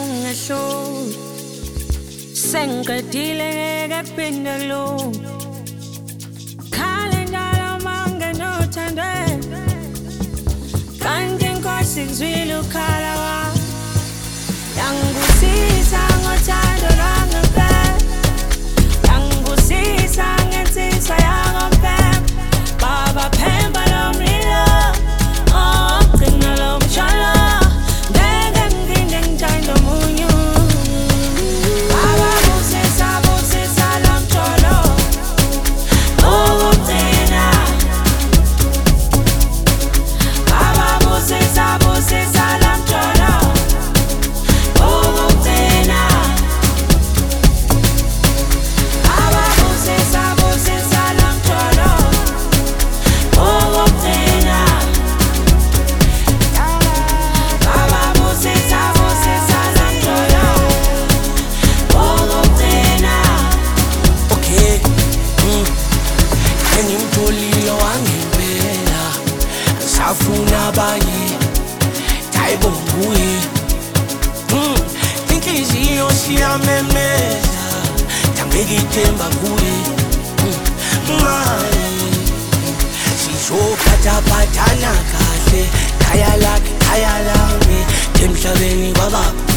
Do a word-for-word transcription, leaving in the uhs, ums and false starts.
ngehlula sengiqedile ngeke kuphinde kulunge khale njalo mangenothande kanti inkosi ngizwile ukhala wami yangibusisa ngothando lwangempela yangibusisa ngensizwa yangempela baba phemba lo mlilo oh gcina lo mshalo ngeke nginde ngithanda omunye baba busisa busisa lo mshalo ukugcina baba busisa busisa lo mshalo ukugcina baba busisa busisa lo mshalo ukugcina baba busisa busisa lo mshalo ukugcina. Okay, mm. Engimtholile wangempela ngisafuna abanye Taibo nguye mm. Inhliziyo siyamemeza Ngibeka ithemba kuye mm. Mali sizophathaphathana kahle khaya lakhe khaya lami emhlabeni kwababa